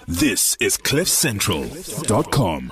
This is CliffCentral.com.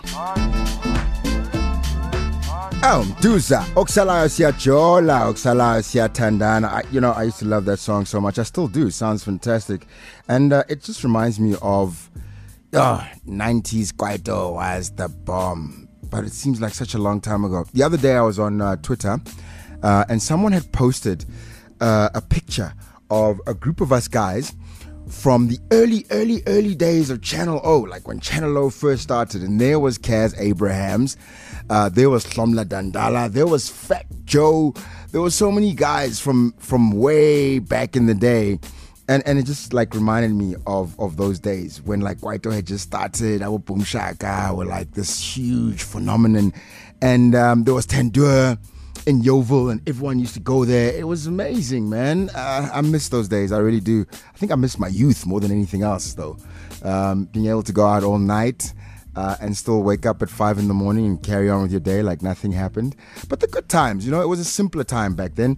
Duza, Oksalayo Siyajola, Oksalayo Siyathandana. I used to love that song so much. I still do. It sounds fantastic. And it just reminds me of 90s Kwaito was the bomb. But it seems like such a long time ago. The other day I was on Twitter and someone had posted a picture of a group of us guys from the early days of Channel O, like when Channel O first started. And there was Kaz Abrahams, there was Hlomla Dandala, there was Fat Joe, there were so many guys from way back in the day. And it just like reminded me of those days when like Kwaito had just started, our Boom Shaka were like this huge phenomenon. And there was Tandur in Yeovil, and everyone used to go there. It was amazing, man. I miss those days. I really do. I think I miss my youth more than anything else, though. Being able to go out all night and still wake up at 5 a.m. and carry on with your day like nothing happened. But the good times, it was a simpler time back then.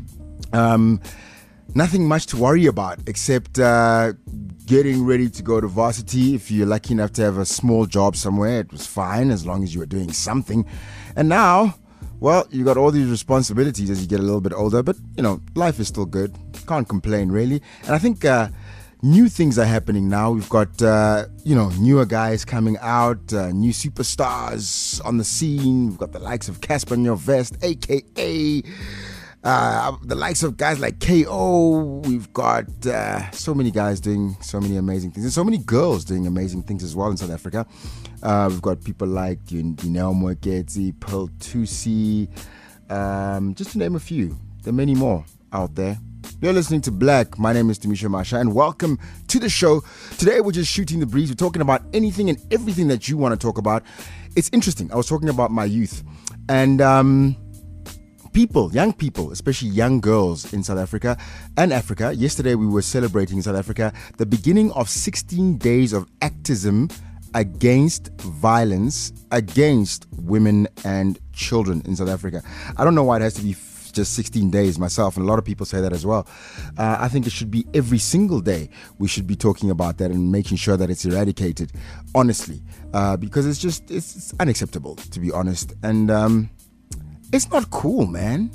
Nothing much to worry about except getting ready to go to varsity. If you're lucky enough to have a small job somewhere, it was fine as long as you were doing something. And now, well, you got all these responsibilities as you get a little bit older, but life is still good. Can't complain really. And I think new things are happening now. We've got newer guys coming out, new superstars on the scene. We've got the likes of Casper Nyovest, aka the likes of guys like KO. We've got so many guys doing so many amazing things, and so many girls doing amazing things as well in South Africa. We've got people like Dineo Mweketsi, Pearl Tusi, just to name a few. There are many more out there. You're listening to Black. My name is Demisha Masha, and welcome to the show. Today we're just shooting the breeze. We're talking about anything and everything that you want to talk about. It's interesting. I was talking about my youth, and young people, especially young girls in South Africa and Africa. Yesterday we were celebrating in South Africa the beginning of 16 days of activism against violence against women and children in South Africa. I don't know why it has to be just 16 days myself, and a lot of people say that as well. I think it should be every single day we should be talking about that and making sure that it's eradicated, honestly, because it's unacceptable, to be honest. And it's not cool, man,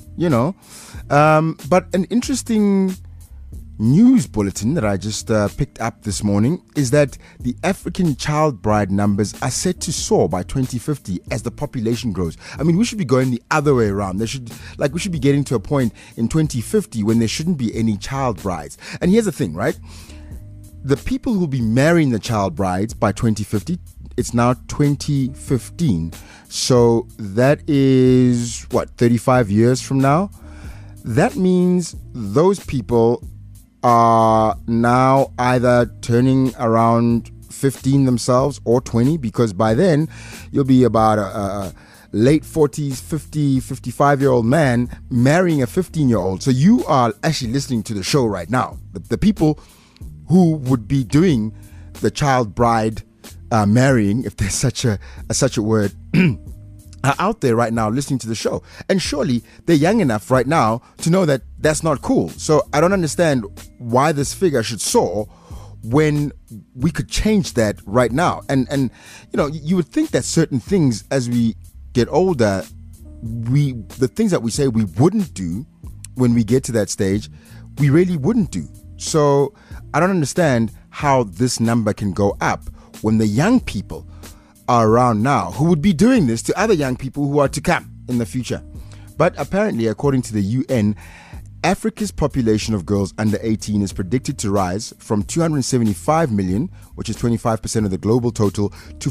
But an interesting news bulletin that I just picked up this morning is that the African child bride numbers are set to soar by 2050 as the population grows. I mean, we should be going the other way around. We should be getting to a point in 2050 when there shouldn't be any child brides. And here's the thing, right? The people who will be marrying the child brides by 2050, it's now 2015. So that is, 35 years from now? That means those people are now either turning around 15 themselves or 20, because by then you'll be about a late 40s, 50, 55-year-old man marrying a 15-year-old. So you are actually listening to the show right now. The people who would be doing the child bride marrying, if there's such a word, are out there right now listening to the show. And surely they're young enough right now to know that that's not cool. So I don't understand why this figure should soar when we could change that right now. And you would think that certain things as we get older, the things that we say we wouldn't do when we get to that stage, we really wouldn't do. So I don't understand how this number can go up when the young people are around now who would be doing this to other young people who are to come in the future. But apparently, according to the UN, Africa's population of girls under 18 is predicted to rise from 275 million, which is 25% of the global total, to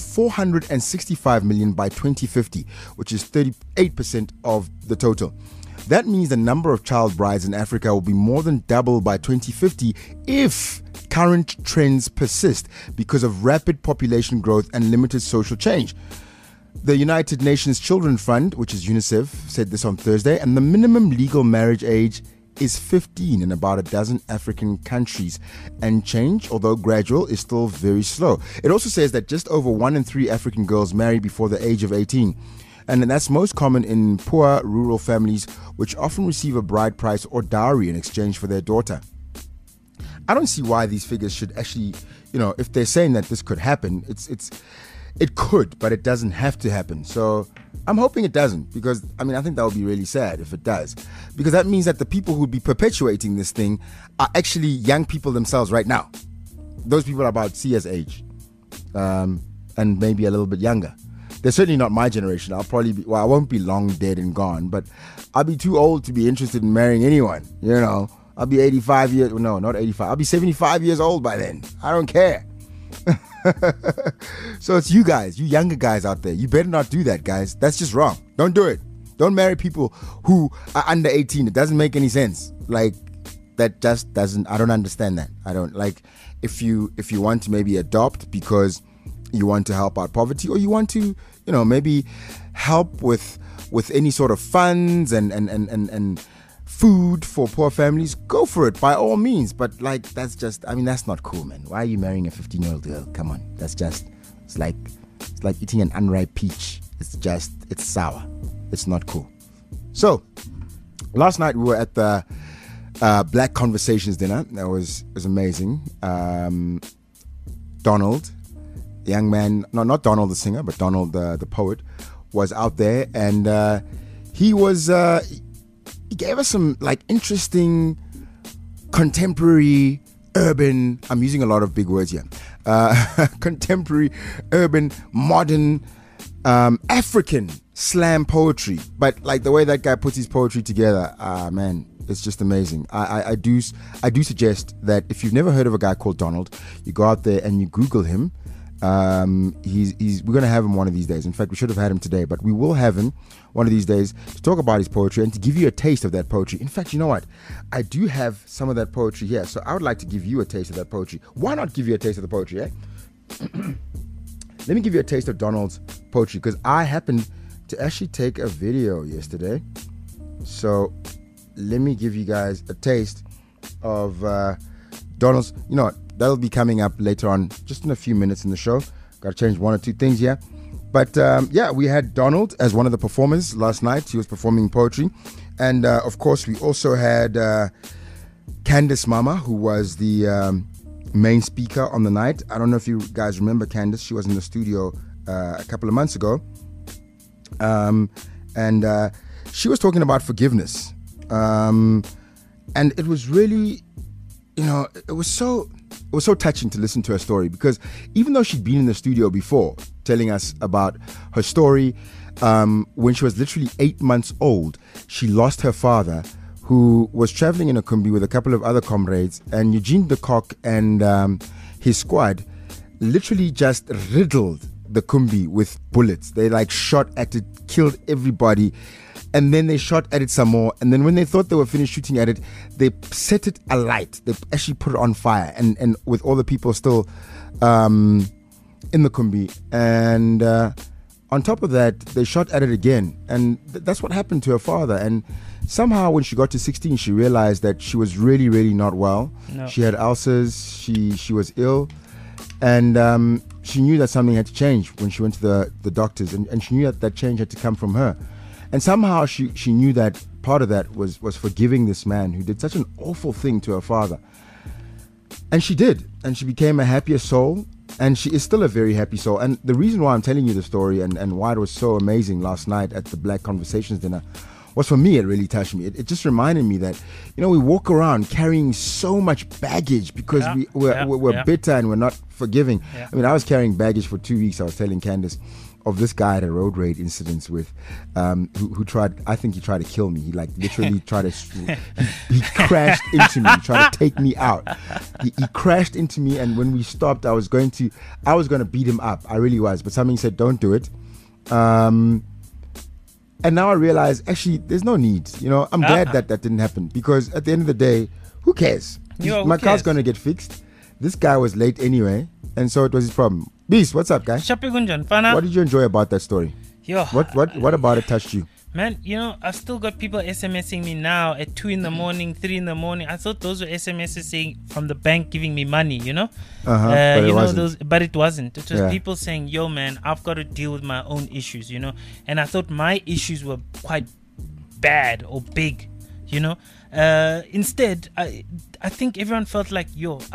465 million by 2050, which is 38% of the total. That means the number of child brides in Africa will be more than double by 2050 if current trends persist because of rapid population growth and limited social change. The United Nations Children's Fund, which is UNICEF, said this on Thursday, and the minimum legal marriage age is 15 in about a dozen African countries, and change, although gradual, is still very slow. It also says that just over 1 in 3 African girls marry before the age of 18. And that's most common in poor rural families, which often receive a bride price or dowry in exchange for their daughter. I don't see why these figures should actually, if they're saying that this could happen, it could, but it doesn't have to happen. So I'm hoping it doesn't, because I think that would be really sad if it does, because that means that the people who would be perpetuating this thing are actually young people themselves right now. Those people are about Sia's age, and maybe a little bit younger. They're certainly not my generation. I'll probably be, I won't be long dead and gone, but I'll be too old to be interested in marrying anyone. I'll be 85 years, no, not 85. I'll be 75 years old by then. I don't care. So it's you guys, you younger guys out there. You better not do that, guys. That's just wrong. Don't do it. Don't marry people who are under 18. It doesn't make any sense. Like, that just doesn't, I don't understand that. I don't, like, if you want to maybe adopt because you want to help out poverty, or you want to, maybe help with any sort of funds and food for poor families, go for it by all means. But like, that's not cool, man. Why are you marrying a 15-year-old girl? Come on, it's like eating an unripe peach. It's sour. It's not cool. So last night we were at the Black Conversations dinner. That was amazing. Donald, the young man, no, not Donald the singer, but Donald the poet, was out there, and he gave us some like interesting contemporary urban, I'm using a lot of big words here, contemporary urban modern African slam poetry. But like the way that guy puts his poetry together, man, it's just amazing. I do suggest that if you've never heard of a guy called Donald, you go out there and you Google him. We're gonna have him one of these days. In fact, we should have had him today, but we will have him one of these days to talk about his poetry and to give you a taste of that poetry. In fact, you know what? I do have some of that poetry here, so I would like to give you a taste of that poetry. Why not give you a taste of the poetry, eh? Let me give you a taste of Donald's poetry, because I happened to actually take a video yesterday. So let me give you guys a taste of Donald's. You know what? That'll be coming up later on, just in a few minutes in the show. Got to change one or two things here. But we had Donald as one of the performers last night. He was performing poetry. And of course, we also had Candice Mama, who was the main speaker on the night. I don't know if you guys remember Candice. She was in the studio a couple of months ago. And she was talking about forgiveness. And it was really, it was so touching to listen to her story, because even though she'd been in the studio before telling us about her story, when she was literally 8 months old, she lost her father, who was traveling in a Kumbi with a couple of other comrades, and Eugene de Kock and his squad literally just riddled the Kumbi with bullets. They like shot at it, killed everybody, and then they shot at it some more, and then when they thought they were finished shooting at it, they set it alight. They actually put it on fire, and with all the people still in the Kumbi, and on top of that, they shot at it again, and that's what happened to her father. And somehow when she got to 16, she realized that she was really, really not well. No. She had ulcers, she was ill, and she knew that something had to change when she went to the doctors, and she knew that change had to come from her. And somehow she knew that part of that was forgiving this man who did such an awful thing to her father. And she did. And she became a happier soul. And she is still a very happy soul. And the reason why I'm telling you the story and why it was so amazing last night at the Black Conversations dinner was, for me, it really touched me. It just reminded me that, we walk around carrying so much baggage because we're bitter and we're not forgiving. Yeah. I mean, I was carrying baggage for 2 weeks. I was telling Candice of this guy at a road raid incidents with who tried, I think he tried to kill me. He like literally tried to he crashed into me, tried to take me out. He crashed into me, and when we stopped, I was going to beat him up. I really was, but something said don't do it. And now I realize, actually, there's no need. I'm glad that didn't happen, because at the end of the day, who cares? My car's going to get fixed. This guy was late anyway, and so it was his problem. Beast, what's up, guy? What did you enjoy about that story? What about it touched you? Man, I've still got people SMSing me now at 2 in the morning, 3 in the morning. I thought those were SMSs saying from the bank giving me money, But it wasn't. But it wasn't. It was people saying, yo, man, I've got to deal with my own issues, And I thought my issues were quite bad or big, Instead, I think everyone felt like,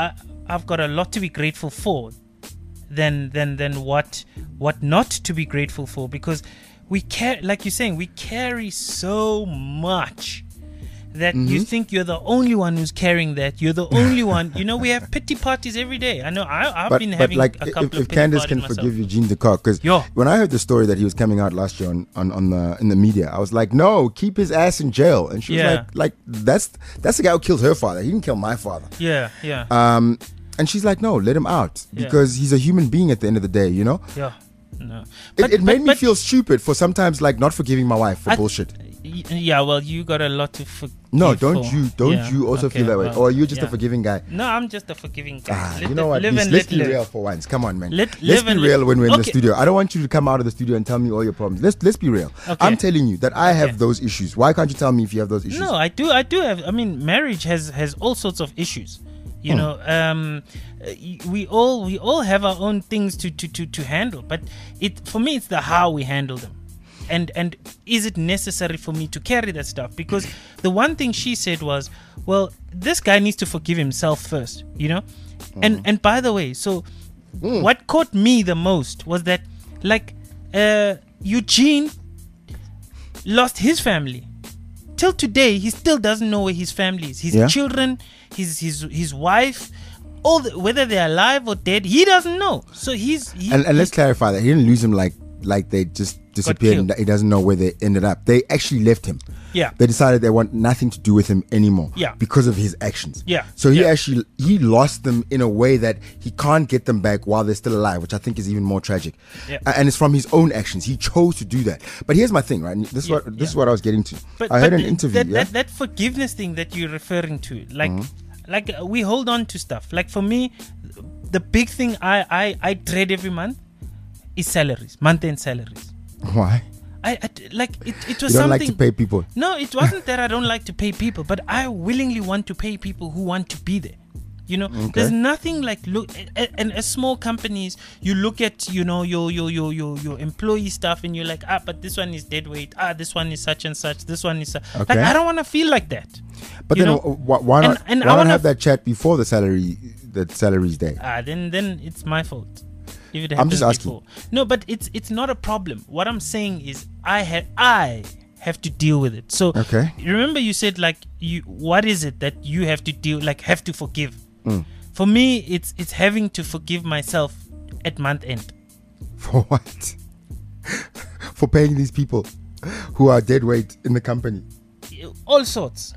I've got a lot to be grateful for than what not to be grateful for, because we care, like you're saying, we carry so much that you think you're the only one who's carrying that. You're the only one. You know, we have pity parties every day. I know I've been having like, a couple of if pity Candace parties can myself. forgive Eugene de Kock, because Yo. when I heard the story that he was coming out last year in the media, I was like, no, keep his ass in jail. And she was Yeah. like that's the guy who killed her father. He didn't kill my father. Yeah, yeah, And she's like, no, let him out, Yeah. because he's a human being at the end of the day, you know. yeah. No. It made me feel stupid for sometimes like not forgiving my wife for bullshit. Yeah, well, you got a lot to forgive. No, don't Yeah, you also okay, feel that way? well, Or are you just yeah. a forgiving guy? No, I'm just a forgiving guy. You know what? Live and Let's let be live. real for once. Come on, man. Let's Let's live be and real let- when we're in the Okay. studio. I don't want you to come out of the studio and tell me all your problems. Let's be real. Okay. I'm telling you that I have Okay. those issues. Why can't you tell me if you have those issues? No, I do have. I mean, marriage has all sorts of issues. You know, we all have our own things to handle. But for me, it's the how we handle them, and is it necessary for me to carry that stuff? Because the one thing she said was, well, this guy needs to forgive himself first. You know, and by the way, so what caught me the most was that, like, Eugene lost his family. Till today, he still doesn't know where his family is. His Yeah. children, his wife, whether they're alive or dead, he doesn't know. So And let's clarify that he didn't lose him like they just disappeared and killed. he doesn't know where they ended up. They actually left him. Yeah. They decided they want nothing to do with him anymore. Yeah. Because of his actions. Yeah. So he Yeah. actually lost them in a way that he can't get them back while they're still alive, which I think is even more tragic. Yeah. And it's from his own actions. He chose to do that. But here's my thing, right? This is what I was getting to. I heard an interview. That forgiveness thing that you're referring to, like we hold on to stuff. Like for me, the big thing I dread every month is salaries, month-end salaries. Why? I like it was You don't something. like to pay people. No, it wasn't that I don't like to pay people, but I willingly want to pay people who want to be there. You know, there's nothing like and as small companies, you look at, you know, your employee stuff and you're like, but this one is dead weight. This one is such and such. This one is like, I don't want to feel like that. But you then know? why not? And why I not wanna have that chat before the salaries day? Then it's my fault. If it I'm just happens asking. before. No, but it's not a problem. What I'm saying is I have to deal with it. So Okay. remember you said like what is it that you have to forgive? For me, it's having to forgive myself at month end. For what? For paying these people who are dead weight in the company. All sorts.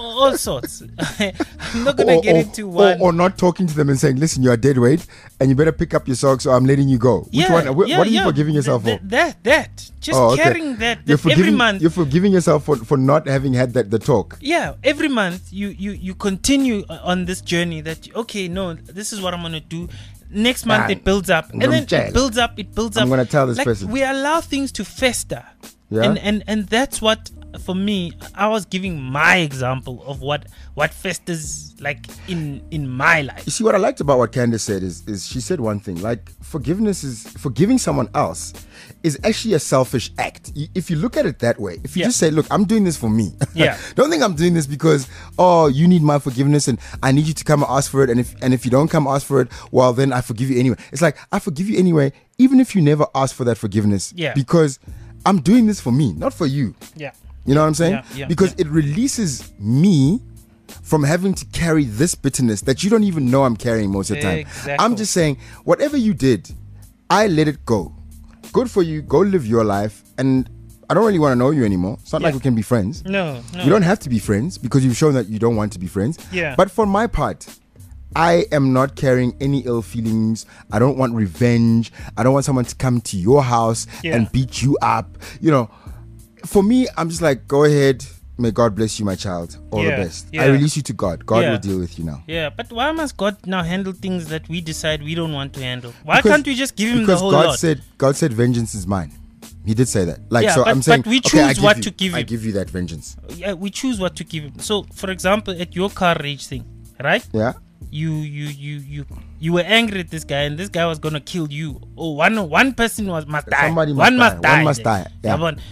I'm not gonna get into one. Or not talking to them and saying, listen, you are dead weight and you better pick up your socks or I'm letting you go. Which one? What are you forgiving yourself for? That. Just Oh, okay. carrying that You're every forgiving, month. You're forgiving yourself for not having had the talk. Yeah, every month you continue on this journey that, okay, no, this is what I'm gonna do. Next month it builds up, and then it builds up. I'm gonna tell this person. We allow things to fester, Yeah. and that's what, for me, I was giving my example of what festers like in my life. You see, what I liked about what Candace said is she said one thing, like forgiving someone else is actually a selfish act. If you look at it that way, if you just say, look, I'm doing this for me. Yeah. Don't think I'm doing this because, you need my forgiveness and I need you to come and ask for it. And if you don't come ask for it, well, then I forgive you anyway. It's like, I forgive you anyway, even if you never ask for that forgiveness. Yeah. Because I'm doing this for me, not for you. Yeah. You know what I'm saying? Yeah, because yeah. it releases me from having to carry this bitterness that you don't even know I'm carrying most of the time. Exactly. I'm just saying, whatever you did, I let it go. Good for you. Go live your life. And I don't really want to know you anymore. It's not like we can be friends. No. You don't have to be friends because you've shown that you don't want to be friends. Yeah. But for my part, I am not carrying any ill feelings. I don't want revenge. I don't want someone to come to your house and beat you up. You know, for me, I'm just like, go ahead. May God bless you, my child. All the best. I release you to God. God will deal with you now. Yeah, but why must God now handle things that we decide we don't want to handle? Why can't we just give him the whole lot? Because God said, vengeance is mine. He did say that. Like, Yeah, so but- I'm saying, but we okay, choose what to give I him. give you that vengeance. Yeah, we choose what to give him. So, for example, at your car rage thing, right? Yeah. You were angry at this guy, and this guy was gonna kill you. Oh, one person must die. Somebody One must die. must die. One must die. Yeah. Yabon.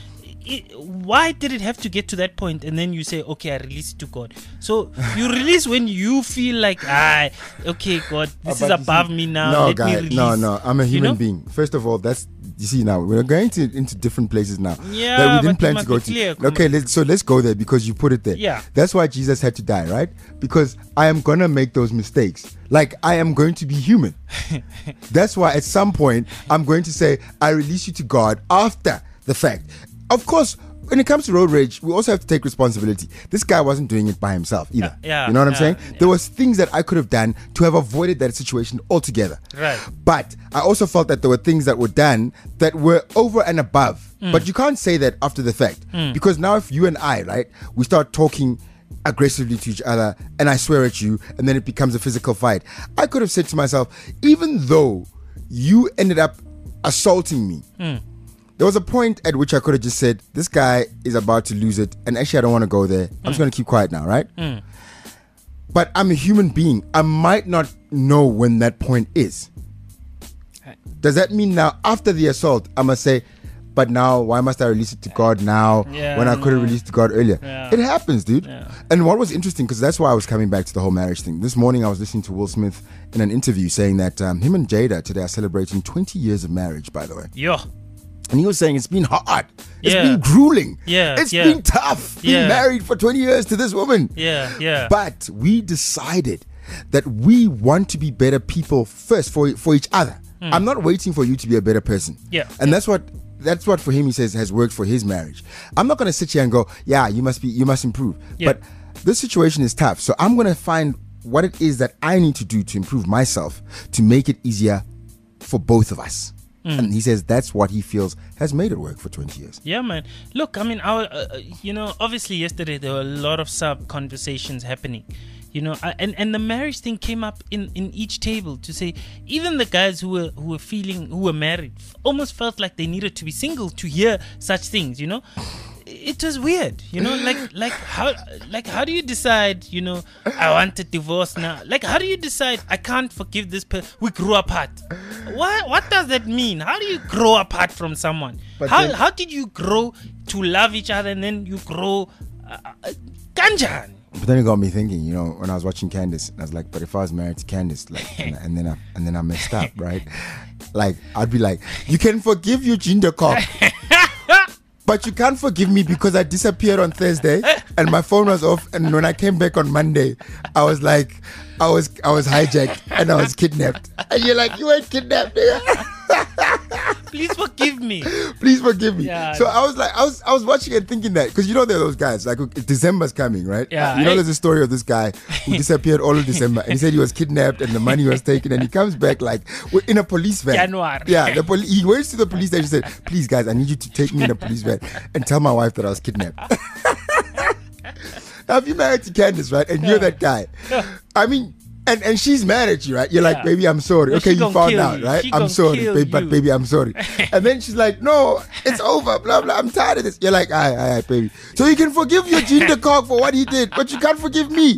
why did it have to get to that point and then you say, okay, I release it to God? So you release when you feel like, okay, God, this is above me now. No, Let me guy, release. no, I'm a human You know? being. First of all, you see now we're going into different places now Yeah, that we but didn't plan you to go must be to. clear. Okay, let's go there because you put it there. Yeah. That's why Jesus had to die, right? Because I am gonna make those mistakes. Like I am going to be human. That's why at some point I'm going to say I release you to God after the fact. Of course, when it comes to road rage, we also have to take responsibility. This guy wasn't doing it by himself either. Yeah, you know what I'm yeah, saying? yeah. There was things that I could have done to have avoided that situation altogether. Right. But I also felt that there were things that were done that were over and above. But you can't say that after the fact. Because now if you and I, right, we start talking aggressively to each other and I swear at you and then it becomes a physical fight, I could have said to myself, even though you ended up assaulting me, there was a point at which I could have just said, this guy is about to lose it and actually I don't want to go there. I'm just going to keep quiet now, right? But I'm a human being. I might not know when that point is. Does that mean now after the assault I must say, but now why must I release it to God now when I could have released it to God earlier? It happens, dude. And what was interesting, because that's why I was coming back to the whole marriage thing. This morning I was listening to Will Smith in an interview saying that him and Jada today are celebrating 20 years of marriage, by the way. Yeah. And he was saying it's been hard. It's Yeah. been grueling. Yeah, It's yeah. been tough being Yeah. married for 20 years to this woman. Yeah. But we decided that we want to be better people first for each other. I'm not waiting for you to be a better person. Yeah. And that's what for him he says has worked for his marriage. I'm not going to sit here and go, yeah, you must improve. Yeah. But this situation is tough. So I'm going to find what it is that I need to do to improve myself to make it easier for both of us. And he says that's what he feels has made it work for 20 years. Yeah, man. Look, I mean, obviously yesterday there were a lot of sub conversations happening, and the marriage thing came up in each table to say even the guys who were married almost felt like they needed to be single to hear such things. It was weird, how do you decide, I want a divorce now? Like, how do you decide I can't forgive this person? We grew apart. What does that mean? How do you grow apart from someone? How did you grow to love each other and then you grow kanjan? But then it got me thinking, when I was watching Candace, I was like, but if I was married to Candace, like, and then I messed up, right? Like, I'd be like, you can forgive Eugene de Kock, but you can't forgive me because I disappeared on Thursday and my phone was off, and when I came back on Monday, I was like, I was hijacked and I was kidnapped. And you're like, you weren't kidnapped, nigga. Please forgive me. Please forgive me. Yeah. So I was like, I was watching and thinking that, because there are those guys, like December's coming, right? Yeah. There's a story of this guy who disappeared all of December and he said he was kidnapped and the money was taken and he comes back like in a police van. January. Yeah, he went to the police station and said, please guys, I need you to take me in a police van and tell my wife that I was kidnapped. Now if you're married to Candace, right, and you're that guy, I mean, and she's mad at you, right? You're like, baby, I'm sorry. No, Okay, she you gonna found kill out, you. right? She I'm gonna sorry, kill baby, but you. baby, I'm sorry. And then she's like, no, it's over, blah, blah. I'm tired of this. You're like, all right, baby. So you can forgive Eugene de Kock for what he did, but you can't forgive me.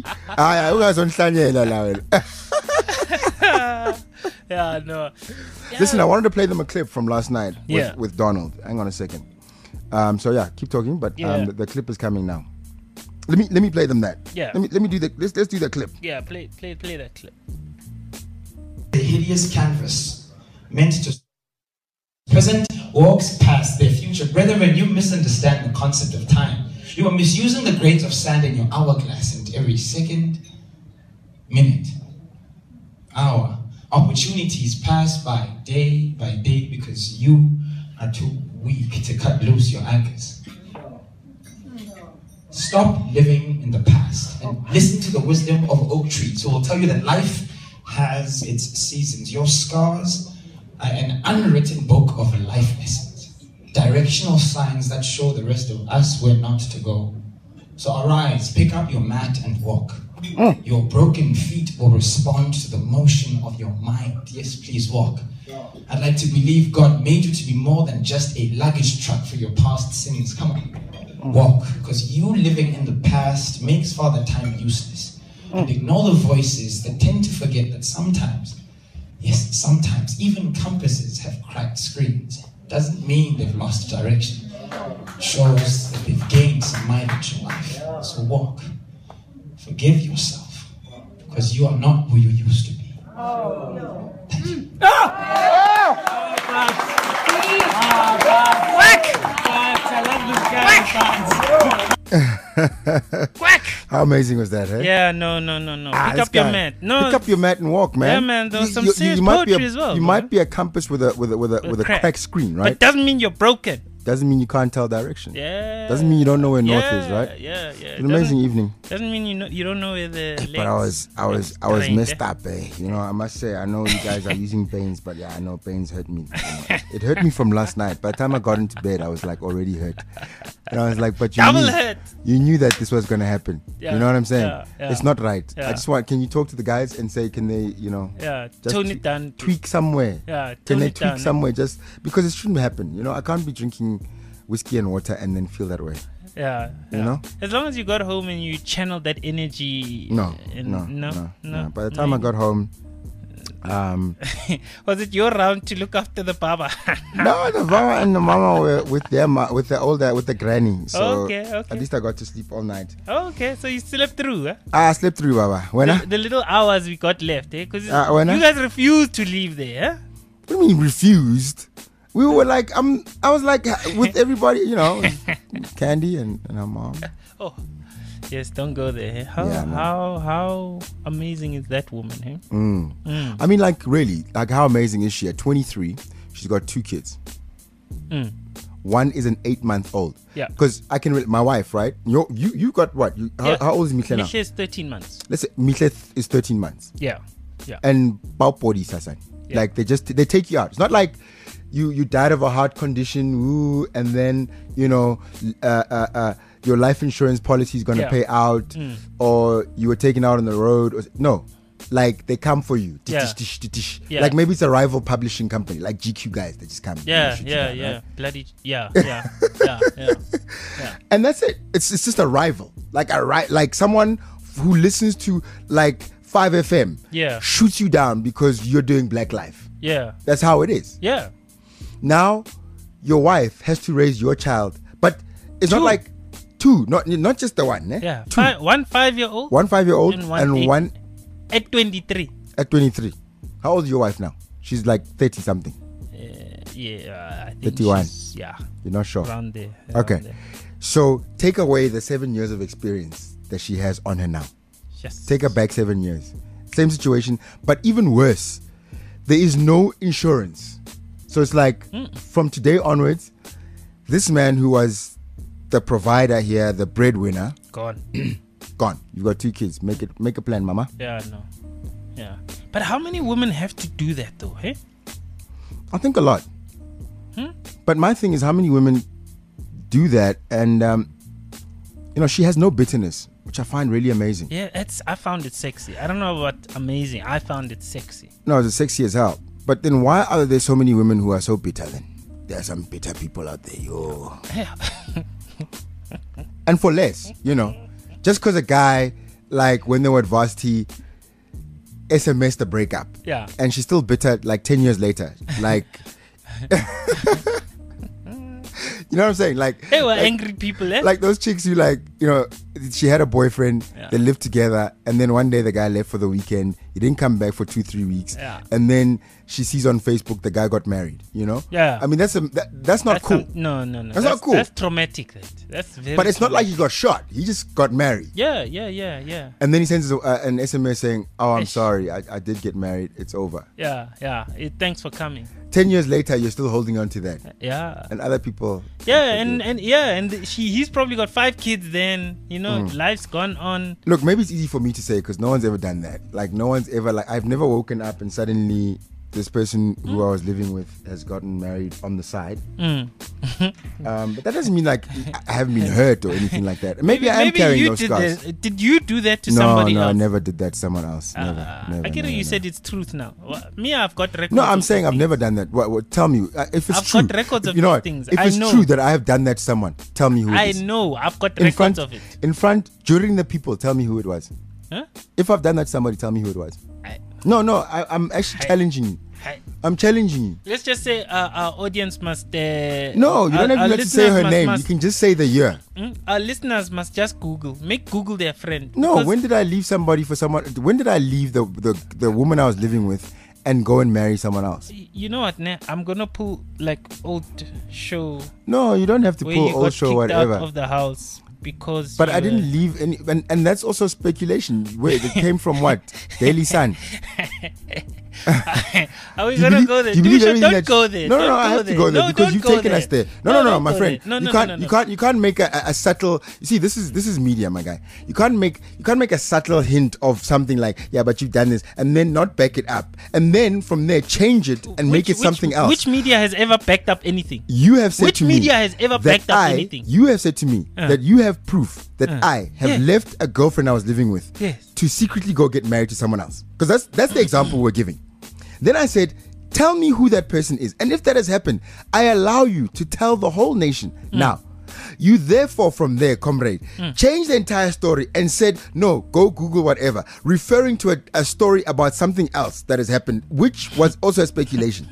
Yeah, no. Yeah. Listen, I wanted to play them a clip from last night Yeah. with Donald. Hang on a second. So yeah, keep talking, but Yeah. the clip is coming now. Let me play them that. Yeah. Let me do that. Let's do that clip. Yeah, play that clip. The hideous canvas meant to present walks past their future. Brethren, you misunderstand the concept of time. You are misusing the grains of sand in your hourglass, and every second, minute, hour, opportunities pass by day because you are too weak to cut loose your anchors. Stop living in the past and listen to the wisdom of oak trees who will tell you that life has its seasons. Your scars are an unwritten book of life lessons, directional signs that show the rest of us where not to go. So arise, pick up your mat and walk. Your broken feet will respond to the motion of your mind. Yes, please walk. I'd like to believe God made you to be more than just a luggage truck for your past sins. Come on. Walk, because you living in the past makes Father Time useless. And ignore the voices that tend to forget that sometimes, yes, sometimes, even compasses have cracked screens. Doesn't mean they've lost direction. shows that they've gained some mileage in life. So walk. Forgive yourself. Because you are not who you used to be. Thank you. Quack! How amazing was that, hey? Yeah, no. Pick up your mat. No, Pick up your mat and walk, man. Yeah, man. There was some serious might be poetry as well. You might be a compass with a crack. cracked screen, But right? doesn't mean you're broken. Doesn't mean you can't tell direction. Yeah. Doesn't mean you don't know where north is, right? Yeah. It's an amazing evening. Doesn't mean you don't know where the legs. But I was trained, messed up, eh? You know, I must say, I know you guys are using pains, but yeah, I know pains hurt me. You know. It hurt me from last night. By the time I got into bed, I was like already hurt. And I was like, but you knew that this was gonna happen. Yeah, You know what I'm saying? yeah. It's not right. Yeah. I just want. Can you talk to the guys and say, can they, just tone it down. tweak somewhere? Yeah, Can tone they it tweak down, somewhere? Just because it shouldn't happen. You know, I can't be drinking whiskey and water and then feel that way. Yeah. You know? As long as you got home and you channeled that energy. No. By the time I got home, was it your round to look after the baba? no, the mama and the mama were with the granny. So Okay. at least I got to sleep all night. Okay, so you slept through, huh? I slept through, Baba. When The little hours we got left, eh? Because when you guys refused to leave there, huh? What do you mean refused? We were like, I was like with everybody, Candy and her mom. Oh, yes, don't go there. Eh? How amazing is that woman? Eh? I mean, like really, like how amazing is she? At 23, she's got 2 kids. One is an 8-month-old. Yeah. Because my wife, right? You got what? How old is Mihle now? Mihle is 13 months. Let's say Mihle is 13 months. Yeah. And Baupodi Sasan. Yeah. Like they take you out. It's not like you died of a heart condition, and then your life insurance policy is gonna pay out, or you were taken out on the road. No, like they come for you. Yeah. Yeah. Like maybe it's a rival publishing company, like GQ guys that just come. Yeah. Right? Bloody. Yeah. And that's it. It's just a rival, like someone who listens to like 5FM. Yeah. Shoots you down because you're doing Black Life. Yeah. That's how it is. Yeah. Now, your wife has to raise your child, but it's not like 2, not just the one. Eh? Yeah. 2. 1 5-year-old. 1 5-year-old and one at 23. at 23. How old is your wife now? She's like 30 something. I think 31. Yeah. You're not sure. Around there. Okay. There. So take away the 7 years of experience that she has on her now. Yes. Take her back 7 years. Same situation, but even worse. There is no insurance. So it's like from today onwards, this man who was the provider here, the breadwinner, Gone. gone. You've got 2 kids. Make a plan, mama. Yeah, no. Yeah. But how many women have to do that though, hey? I think a lot. But my thing is, how many women do that? And she has no bitterness, which I find really amazing. Yeah, I found it sexy. I don't know about amazing. I found it sexy. No, it's sexy as hell. But then why are there so many women who are so bitter then? There are some bitter people out there, yo. Yeah. And for less, just because a guy, like when they were at varsity, SMS the breakup. Yeah. And she's still bitter like 10 years later. Like, you know what I'm saying? Like, They were angry people, eh? like those chicks who she had a boyfriend, they lived together, and then one day the guy left for the weekend. He didn't come back for 2-3 weeks. Yeah. And then she sees on Facebook the guy got married, Yeah. I mean, that's not cool. No. That's not cool. That's traumatic. That's very But it's not like traumatic. he got shot. He just got married. Yeah. And then he sends an SMS saying, "Oh, I'm Ish. sorry. I did get married. It's over." Yeah. Thanks for coming. 10 years later, you're still holding on to that. Yeah. And other people... Yeah, and he's probably got 5 kids then, life's gone on. Look, maybe it's easy for me to say because no one's ever done that. Like, no one's ever... Like, I've never woken up and suddenly this person who I was living with has gotten married on the side. But that doesn't mean like I haven't been hurt or anything like that. Maybe I am carrying you those did scars. Did you do that to somebody No, else? I never did that to someone else. Never. I get it. You said it's truth now. Me, I've got records. No, I'm of saying I've things. never done that. What, tell me if it's I've true. got records of you know these what? things. If I it's know. true that I have done that to someone, tell me who it I is. know. I've got In records front of it. In front, during the people, tell me who it was. Huh? If I've done that to somebody, tell me who it was. No, I'm actually challenging you. I'm challenging you. Let's just say our audience must. No, you don't even have to say her name. You can just say the year. Our listeners must just make Google their friend. No, when did I leave somebody for someone? When did I leave the woman I was living with and go and marry someone else? You know what? I'm gonna pull like old show. No, you don't have to pull old show whatever. Out of the house because. But I didn't leave any, and that's also speculation. Wait, it came from what? Daily Sun. Are we gonna go there? Don't go there. No, I have to go there because you've taken us there. No, my friend. You can't make a subtle. You see, this is media, my guy. You can't make a subtle hint of something like, yeah, but you've done this, and then not back it up, and then from there change it and make it something else. Which media has ever backed up anything? You have said which to me. Which media has ever backed up anything? You have said to me that you have proof that I have left a girlfriend I was living with to secretly go get married to someone else. Because that's the example we're giving. Then I said, tell me who that person is. And if that has happened, I allow you to tell the whole nation. Now, you therefore from there, comrade, changed the entire story and said, no, go Google whatever, referring to a story about something else that has happened, which was also a speculation.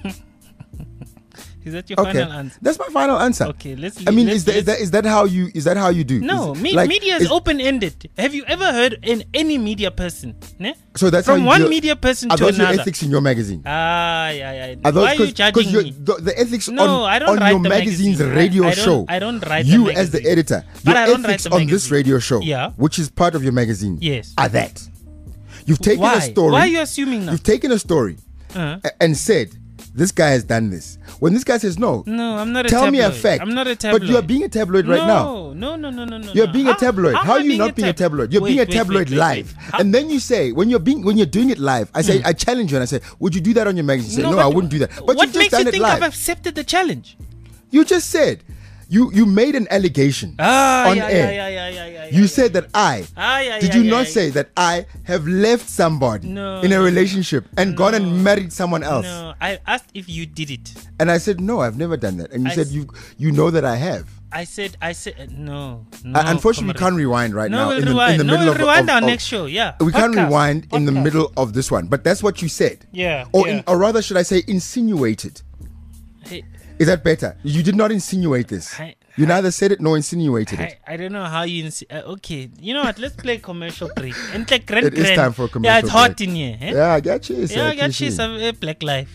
Is that your final answer? That's my final answer. Okay, let's. Is that how you do? No, media is open ended. Have you ever heard any media person? Ne? So that's from one media person to another. Are those your ethics in your magazine? Yeah. Why are you judging me? The ethics on your magazine's radio show. I don't write you the as the editor. Your ethics on this radio show, which is part of your magazine, are that you've taken a story. Why are you assuming now? You've taken a story and said, this guy has done this. When this guy says no, I'm not a tell tabloid. me a fact. I'm not a tabloid. But you are being a tabloid right now. No. You're being a tabloid. How are you not being a tabloid? You're being a tabloid live. And then you say, when you're doing it live, I say, I challenge you and I say, would you do that on your magazine? You say, no, I wouldn't do that. But what you've just makes done you it think live. I've accepted the challenge? You just said. You made an allegation on air. You said that did you not say that I have left somebody in a relationship and gone and married someone else? No, I asked if you did it. And I said, no, I've never done that. And you said, you know that I have. I said, no. Unfortunately, we can't rewind right now. We'll rewind our next show, yeah. We can't rewind in the middle of this one. But that's what you said. Yeah. Or rather, should I say, insinuated. Hey. Is that better? You did not insinuate this. You neither said it nor insinuated it. I don't know how you okay, you know what? Let's play commercial break. It is time for a commercial break. Yeah, it's hot in here. Eh? Yeah, I get you. I get you. Some black life.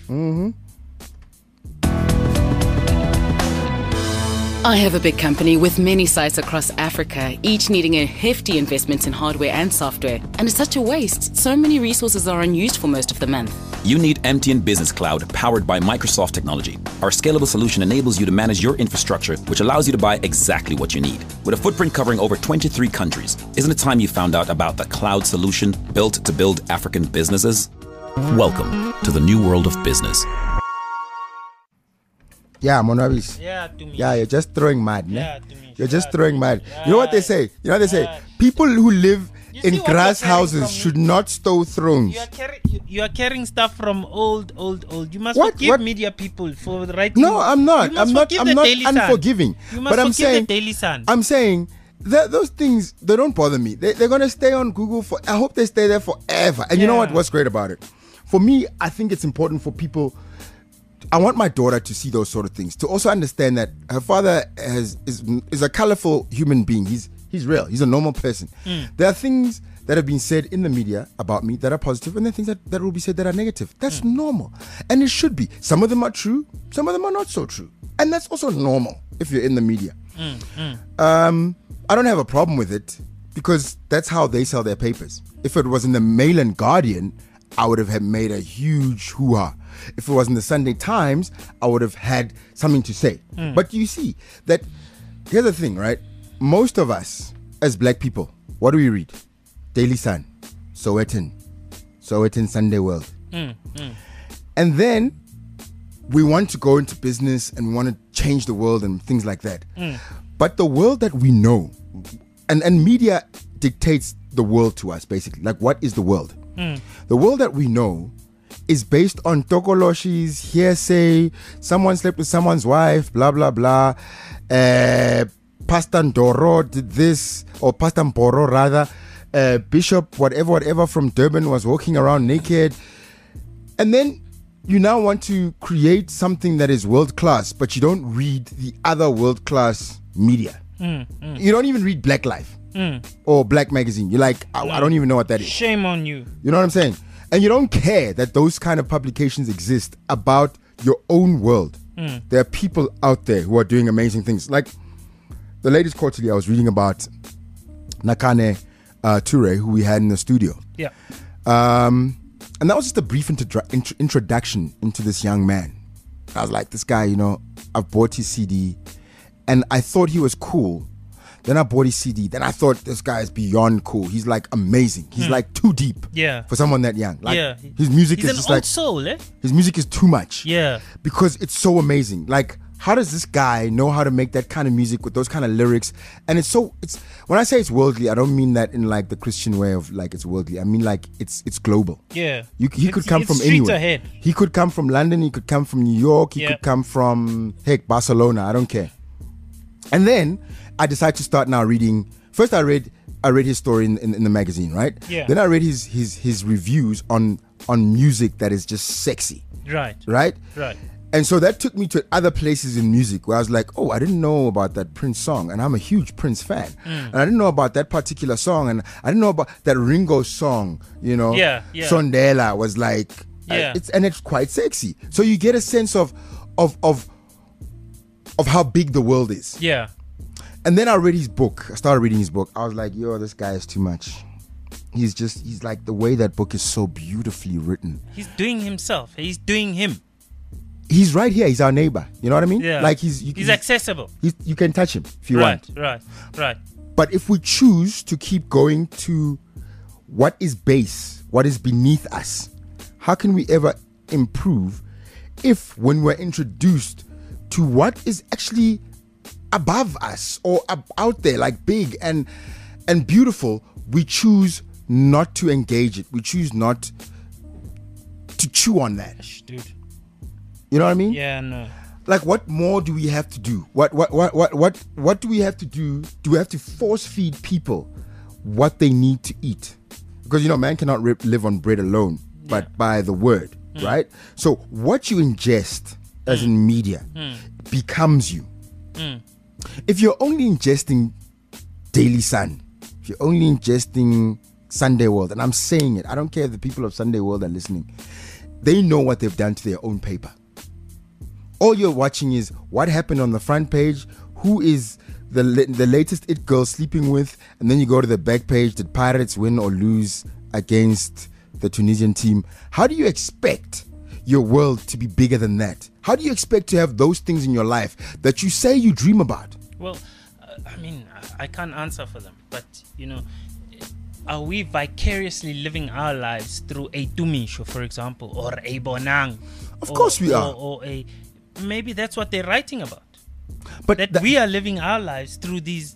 I have a big company with many sites across Africa, each needing a hefty investment in hardware and software. And it's such a waste. So many resources are unused for most of the month. You need MTN Business Cloud powered by Microsoft technology. Our scalable solution enables you to manage your infrastructure, which allows you to buy exactly what you need. With a footprint covering over 23 countries, isn't it time you found out about the cloud solution built to build African businesses? Welcome to the new world of business. Yeah, Monabis. Yeah, to me. Yeah, you're just throwing mud. Yeah, to me. You're just throwing mud. You know what they say? People who live in grass houses should not stow thrones. You are carrying stuff from old. You must forgive media people for writing. No, I'm not. I'm not unforgiving. You must forgive the Daily Sun. I'm saying that those things, they don't bother me. They're going to stay on Google for, I hope they stay there forever. And you know what's great about it? For me, I think it's important for people. I want my daughter to see those sort of things, to also understand that her father is a colorful human being. He's real. He's a normal person. There are things that have been said in the media about me that are positive, and there are things that will be said that are negative. That's normal. And it should be. Some of them are true. Some of them are not so true. And that's also normal if you're in the media. I don't have a problem with it because that's how they sell their papers. If it was in the Mail and Guardian, I would have made a huge hoo-ha. If it was in the Sunday Times, I would have had something to say. But you see that, here's the thing, right? Most of us as black people, what do we read? Daily Sun, Sowetan Sunday World. And then we want to go into business and we want to change the world and things like that. But the world that we know, and media dictates the world to us, basically. Like, what is the world? The world that we know is based on tokoloshis, hearsay, someone slept with someone's wife, blah, blah, blah. Pastor Ndoro did this, or Pastor Mporo rather. Bishop, whatever from Durban was walking around naked. And then you now want to create something that is world class, but you don't read the other world class media. You don't even read Black Life or Black Magazine. You're like, I don't even know what that is. Shame on you. You know what I'm saying? And you don't care that those kind of publications exist about your own world. There are people out there who are doing amazing things. Like the latest quarterly I was reading about Nakane Ture, who we had in the studio. Yeah. And that was just a brief introduction into this young man. I was like, this guy, you know, I've bought his CD and I thought he was cool. Then I bought his CD. Then I thought this guy is beyond cool. He's like amazing. He's like too deep for someone that young. Like his music is just like soul, eh? His music is too much. Yeah. Because it's so amazing. Like, how does this guy know how to make that kind of music with those kind of lyrics? And it's when I say it's worldly, I don't mean that in like the Christian way of like it's worldly. I mean like it's global. Yeah. He could come from anywhere. Ahead. He could come from London. He could come from New York. He could come from Barcelona. I don't care. And then I decided to start now reading. First, I read his story in the magazine, right? Yeah. Then I read his reviews on music that is just sexy. Right. Right. Right. And so that took me to other places in music where I was like, oh, I didn't know about that Prince song. And I'm a huge Prince fan. And I didn't know about that particular song. And I didn't know about that Ringo song, you know. Yeah. Sondela was like, it's quite sexy. So you get a sense of how big the world is. Yeah. And then I read his book. I started reading his book. I was like, yo, this guy is too much. He's like, the way that book is so beautifully written. He's doing himself. He's doing him. He's right here. He's our neighbor. You know what I mean? Yeah. Like he's accessible. You can touch him if you want. Right. But if we choose to keep going to what is base, what is beneath us, how can we ever improve if when we're introduced to what is actually above us or out there, like big and beautiful, we choose not to engage it. We choose not to chew on that. Dude. You know what I mean? Yeah, no. Like, what more do we have to do? What do we have to do? Do we have to force feed people what they need to eat? Because, you know, man cannot live on bread alone, but by the word, right? So what you ingest as in media becomes you. If you're only ingesting Daily Sun, if you're only ingesting Sunday World, and I'm saying it, I don't care if the people of Sunday World are listening, they know what they've done to their own paper. All you're watching is what happened on the front page, who is the latest it girl sleeping with, and then you go to the back page, did Pirates win or lose against the Tunisian team? How do you expect your world to be bigger than that? How do you expect to have those things in your life that you say you dream about? Well, I mean, I can't answer for them, but, you know, are we vicariously living our lives through a Tumisho, for example, or a Bonang? Of course we are. Or maybe that's what they're writing about. But that we are living our lives through these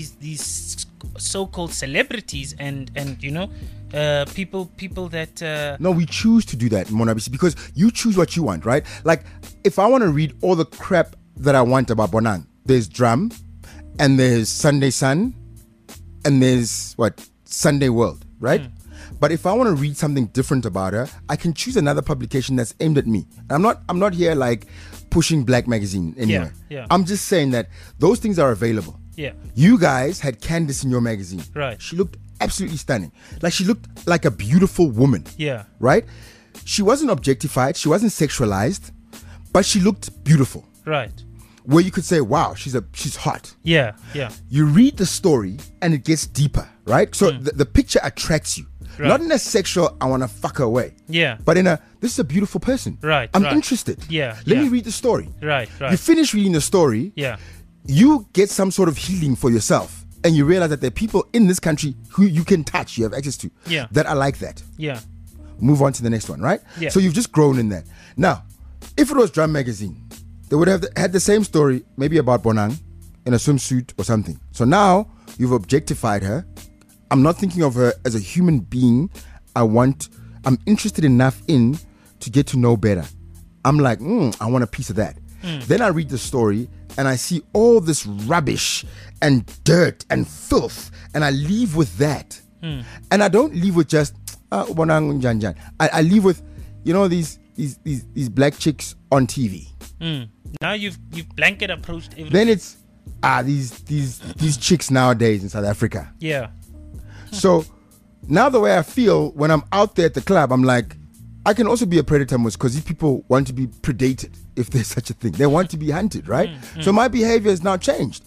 so-called celebrities and you know, people that no, we choose to do that, Monabisi, because you choose what you want, right? Like, if I want to read all the crap that I want about Bonang, there's Drum, and there's Sunday Sun, and there's Sunday World, right? But if I want to read something different about her, I can choose another publication that's aimed at me. I'm not here like pushing Black Magazine anywhere. Yeah. I'm just saying that those things are available. Yeah. You guys had Candice in your magazine. Right. She looked absolutely stunning. Like, she looked like a beautiful woman. Yeah. Right? She wasn't objectified. She wasn't sexualized, but she looked beautiful. Right. Where you could say, wow, she's hot. Yeah. You read the story and it gets deeper, right? So the picture attracts you. Right. Not in a sexual, I want to fuck her away. Yeah. But in this is a beautiful person. Right. I'm interested. Yeah. Let me read the story. Right. You finish reading the story. Yeah. You get some sort of healing for yourself. And you realize that there are people in this country who you can touch, you have access to. Yeah. That are like that. Yeah. Move on to the next one, right? Yeah. So you've just grown in that. Now, if it was Drum Magazine, they would have had the same story, maybe about Bonang in a swimsuit or something. So now you've objectified her. I'm not thinking of her as a human being. I'm interested enough in to get to know better. I'm like, I want a piece of that. Then I read the story and I see all this rubbish and dirt and filth, and I leave with that. And I don't leave with just Bonang Janjan. I leave with, you know, these these black chicks on TV. Now you've blanket approached everything. Then it's these chicks nowadays in South Africa. Yeah. So now the way I feel when I'm out there at the club, I'm like, I can also be a predator because these people want to be predated, if there's such a thing. They want to be hunted, right? So my behavior has now changed.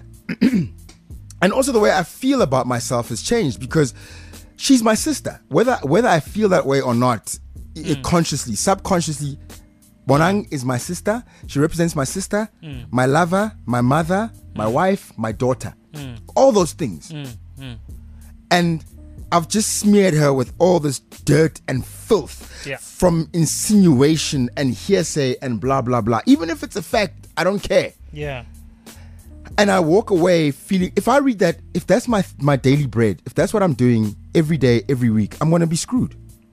And also the way I feel about myself has changed because she's my sister. Whether I feel that way or not, consciously, subconsciously, Bonang is my sister. She represents my sister, my lover, my mother, my wife, my daughter. All those things. And I've just smeared her with all this dirt and filth from insinuation and hearsay and blah, blah, blah. Even if it's a fact, I don't care. Yeah. And I walk away feeling, if I read that, if that's my daily bread, if that's what I'm doing every day, every week, I'm going to be screwed.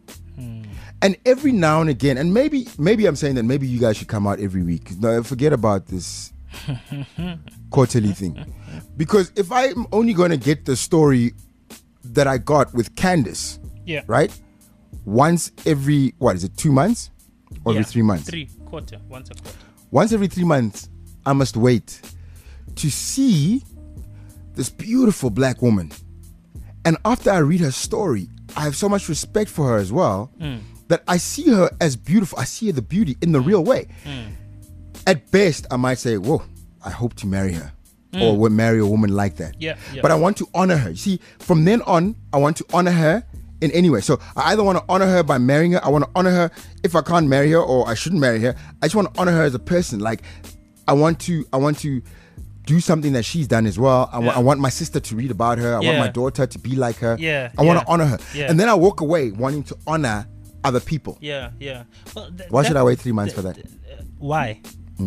And every now and again, and maybe I'm saying that maybe you guys should come out every week. No, forget about this quarterly thing. Because if I'm only going to get the story that I got with Candace, right? Once every, 2 months? Or every 3 months? Once a quarter. Once every 3 months, I must wait to see this beautiful black woman. And after I read her story, I have so much respect for her as well, that I see her as beautiful. I see her the beauty in the real way. At best, I might say, whoa, I hope to marry her. Or will marry a woman like that. But I want to honor her. You see, from then on, I want to honor her in any way. So I either want to honor her by marrying her. I want to honor her if I can't marry her or I shouldn't marry her. I just want to honor her as a person. Like, I want to do something that she's done as well. I want my sister to read about her. I want my daughter to be like her. I want to honor her. And then I walk away wanting to honor other people. Well, why should I wait 3 months for that? Why?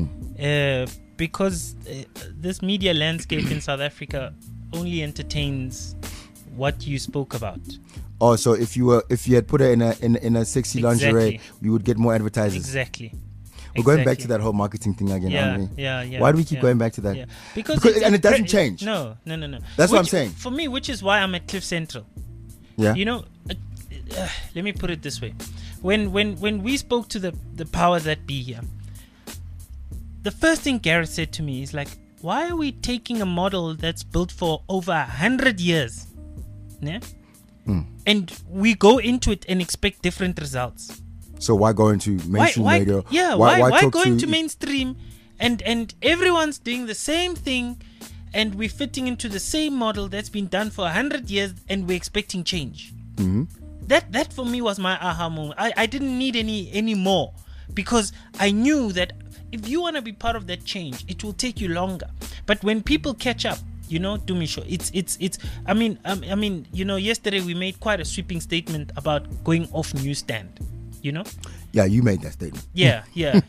Because this media landscape in South Africa only entertains what you spoke about. Oh, so if you had put her in a sexy lingerie, you would get more advertisers. Exactly. We're going back to that whole marketing thing again, aren't we? Yeah. Why do we keep going back to that? Because it doesn't change. No. That's what I'm saying. For me, which is why I'm at Cliff Central. Yeah. You know, let me put it this way. When we spoke to the powers that be here, the first thing Gareth said to me is like, why are we taking a model that's built for over 100 years? Yeah? And we go into it and expect different results. So why go into mainstream radio? Yeah, why go into mainstream and everyone's doing the same thing and we're fitting into the same model that's been done for 100 years and we're expecting change. That for me was my aha moment. I didn't need any more because I knew that if you want to be part of that change, it will take you longer. But when people catch up, you know, Dumisho, it's I mean, you know, yesterday we made quite a sweeping statement about going off newsstand, you know? Yeah, you made that statement. Yeah.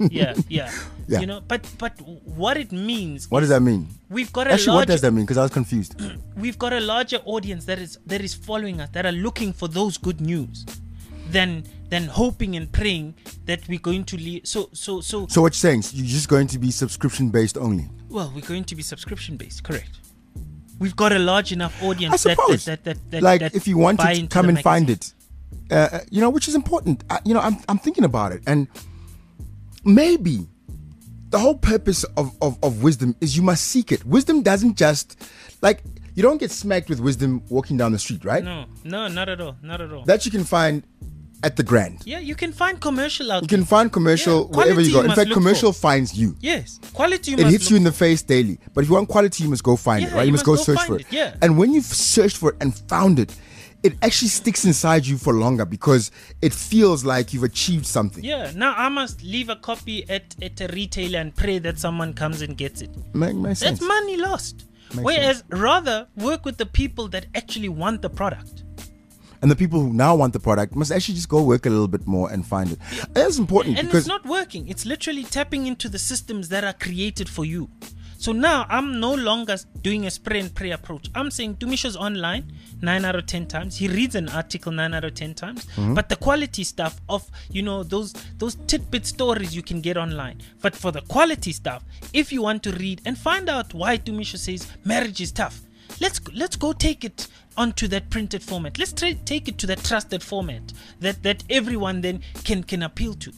You know, but what it means. What does that mean? We've got what does that mean? Because I was confused. We've got a larger audience that is following us, that are looking for those good news, than hoping and praying that we're going to leave. So what you're saying? You're just going to be subscription based only? Well, we're going to be subscription based, correct? We've got a large enough audience. I suppose. That if you want to come and find it, you know, which is important. I'm thinking about it, and maybe the whole purpose of wisdom is you must seek it. Wisdom doesn't just, like, you don't get smacked with wisdom walking down the street, right? No, not at all. That you can find at the Grand. Yeah, you can find commercial out there. You can find commercial wherever you go. In fact, commercial finds you. Yes, quality. It hits you in the face daily. But if you want quality, you must go find it, right? You must go search for it. Yeah. And when you've searched for it and found it, it actually sticks inside you for longer because it feels like you've achieved something. Yeah. Now I must leave a copy at a retailer and pray that someone comes and gets it. Makes sense. That's money lost. Whereas rather work with the people that actually want the product. And the people who now want the product must actually just go work a little bit more and find it. That's important. And because it's not working. It's literally tapping into the systems that are created for you. So now I'm no longer doing a spray and pray approach. I'm saying Dumisho's online 9 out of 10 times. He reads an article 9 out of 10 times. But the quality stuff of, you know, those tidbit stories you can get online. But for the quality stuff, if you want to read and find out why Dumisho says marriage is tough, let's go take it onto that printed format. Let's take it to that trusted format that everyone then can appeal to.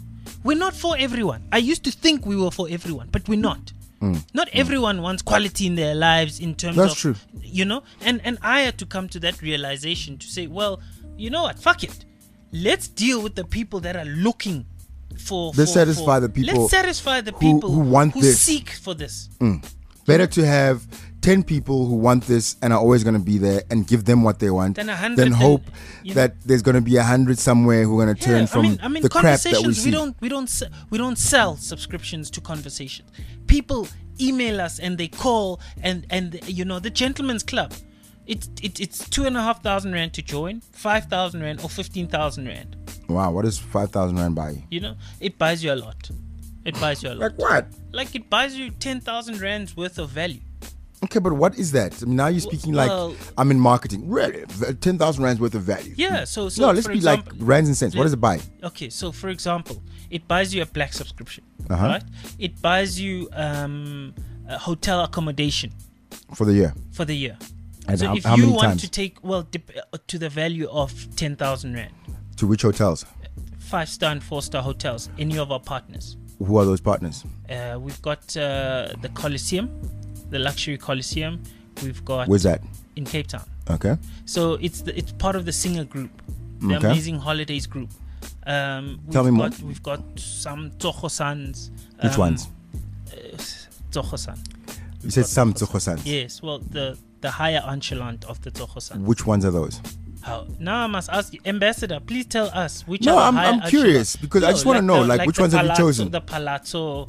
we're not for everyone. I used to think we were for everyone, but we're not. Not everyone wants quality in their lives in terms That's of, true. you know, and I had to come to that realization to say, well, you know what, fuck it. Let's deal with the people that are looking for. Let's satisfy the people Let's satisfy the people who want this. seek for this. Better to have 10 people who want this and are always going to be there and give them what they want Then 100 than hope you know. that there's going to be 100 somewhere who are going to turn from I mean, the crap that we conversations, see. we don't sell subscriptions to conversations. People email us and they call and you know, the Gentleman's Club. It's 2,500 rand to join, 5,000 rand or 15,000 rand. Wow, what does 5,000 rand buy you? You know, it buys you a lot. It buys you a lot. Like what? Like it buys you 10,000 rands worth of value. Okay, but what is that? I mean, now you're speaking Well- like I'm in marketing. Really? 10,000 rands worth of value. Yeah, so No, let's for be example, like rands and cents. What does it buy? Okay, so for example, it buys you a black subscription, Uh-huh. right? It buys you a hotel accommodation For the year. for the year. And So how- if how you many want times? to take, well, to the value of 10,000 rand, To which hotels? 5-star and 4-star hotels, any of our partners. Who are those partners? We've got the Colosseum, the luxury Colosseum. We've got Where's that? in Cape Town. Okay. So it's part of the Singer Group, the Okay. Amazing Holidays Group. Tell me more. We've got some Tsokhosans. Which ones? Tsokhosan. You said some Tsokhosan. Yes, well, the higher echelon of the Tsokhosan. Which ones are those? How? Now I must ask you, Ambassador, please tell us which No, are the I'm higher curious echelon. because I just wanna know, like, which the ones have you Palazzo- chosen? The Palazzo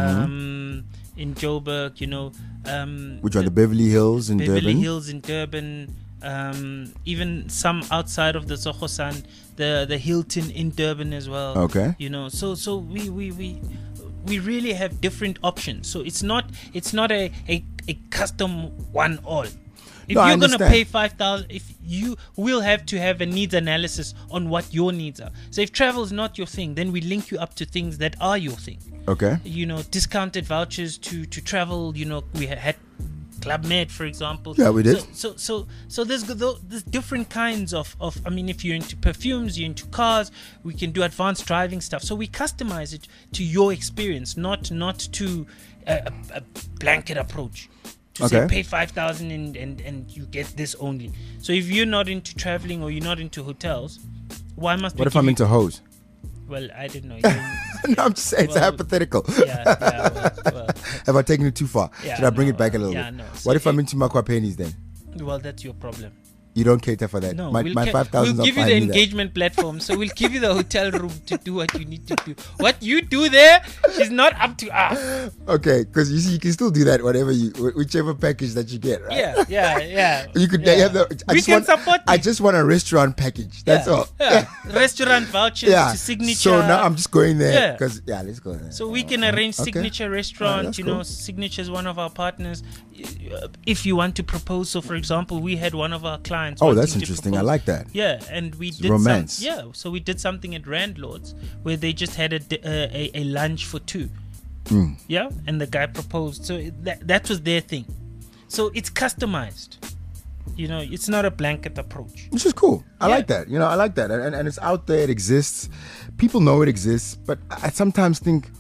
in Joburg, you know. Which are the Beverly Hills in Beverly Durban? Hills in Durban, even some outside of the Tsokhosan, the Hilton in Durban as well. Okay. You know, so we really have different options. So it's not a custom one all. If No, I you're gonna understand. pay 5,000, if you will have to have a needs analysis on what your needs are. So if travel is not your thing, then we link you up to things that are your thing. Okay. You know, discounted vouchers to travel. You know, we had Club Med, for example. Yeah, we did. So there's different kinds of. I mean, if you're into perfumes, you're into cars, we can do advanced driving stuff. So we customize it to your experience, not to a blanket approach. To say Okay. pay 5,000 and you get this only. So if you're not into traveling or you're not into hotels, why must we What if give I'm you- into hoes? Well, I didn't know. No, I'm just saying, it's Well, hypothetical. well, Have I taken it too far? Yeah, Should I bring no, it back a little yeah, bit? no. So What if I'm it- into Makwa pennies then? well, that's your problem. You don't cater for that. No, my we'll 5,000 we'll give you the engagement platform. So we'll give you the hotel room to do what you need to do. What you do there is not up to us. Okay, because you see, you can still do that whichever package that you get, right? Yeah. You could yeah. have the. We can support I you. just want a restaurant package. That's all. Yeah. Restaurant vouchers Yeah. to signature. So now I'm just going there Yeah. because let's go there. So we can arrange Okay. signature restaurant. that's You know, cool. Signature is one of our partners. If you want to propose, so for example, we had one of our clients. Oh, wanting that's to interesting. I propose. like that. Yeah, and we did romance. So we did something at Randlords where they just had a lunch for two. Hmm. Yeah, and the guy proposed. So that was their thing. So it's customized. You know, it's not a blanket approach. Which is cool. I Yeah. like that. You know, I like that. And it's out there. It exists. People know it exists. But I sometimes think,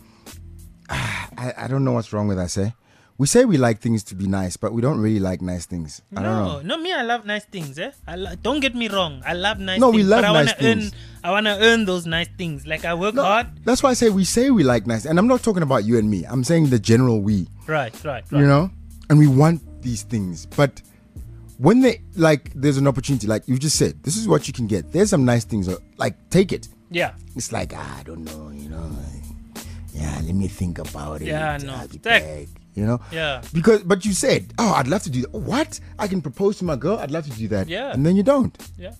I don't know what's wrong with us, eh? We say we like things to be nice, but we don't really like nice things. I don't know. No, me, I love nice things. Don't get me wrong. I love nice No, things. we love but I nice wanna earn. things. I want to earn those nice things. Like I work No, hard. that's why I say we like nice. And I'm not talking about you and me. I'm saying the general we. Right. You know? And we want these things. But when there's an opportunity, like you just said, this is what you can get. There's some nice things. Like, take it. Yeah. It's like, I don't know, you know. Yeah, let me think about it. Yeah, no. I'll be Stack. back, you know? Yeah. But you said, I'd love to do that. What? I can propose to my girl? I'd love to do that. Yeah. And then you don't. Yeah.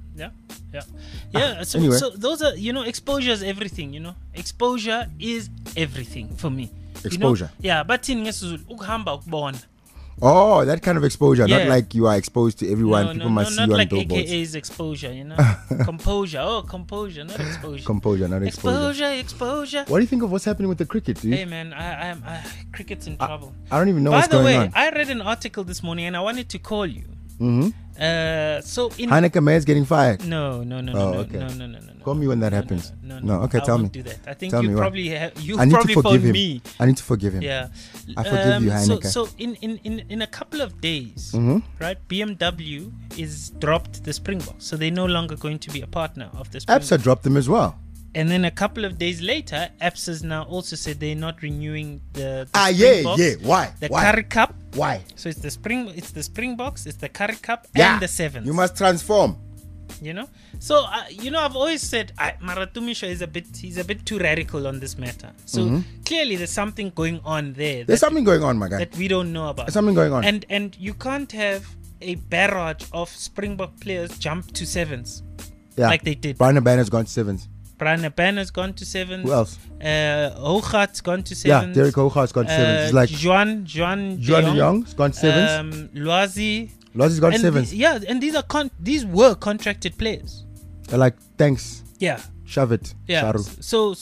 So, anyway. so those are, you know, exposure is everything. You know, exposure is everything for me. Exposure. You know? Yeah, but in ngesizulu ukuhamba ukubona. Oh, that kind of exposure. Yeah. Not like you are exposed to everyone. People must see not you on like billboards. AKA's exposure. You know, composure. Oh, composure, not exposure. Composure, not exposure. Exposure. What do you think of what's happening with the cricket, dude? Hey man, I cricket's in trouble. I don't even know By what's the going way, on. I read an article this morning and I wanted to call you. So in Heineken Mayor's getting fired. no. okay. No. Call me when that happens. No. Okay, I tell won't me. do that. I think Tell you me why. probably you I need to probably forgive phoned him. me. I need to forgive him. Yeah. I forgive you, Heineken. So in a couple of days, Mm-hmm. right? BMW is dropped the Springboks, so they're no longer going to be a partner of the Springboks. Absa dropped them as well. And then a couple of days later, Absa's now also said they're not renewing the Yeah. Springboks, Why? the Why? Currie Cup. Why? So it's the Springboks, it's the Currie Cup, Yeah. and the Sevens. You must transform. You know. So I've always said Maratumisho is he's a bit too radical on this matter. So clearly there's something going on there. Mm-hmm. There's something going on, my guy. that we don't know about. There's something going on. And you can't have a barrage of Springbok players jump to sevens Yeah. like they did. Brian Banner's gone to sevens. Brian Banner's gone to sevens. Who else? Hogarth's gone to Yeah, sevens. Derek Hogarth's gone to sevens. It's like Juan John Young's gone to sevens. Loazi. Lozzie's gone to And sevens. and these were contracted players. They're like, thanks, Yeah. shove it, Yeah. Sharu.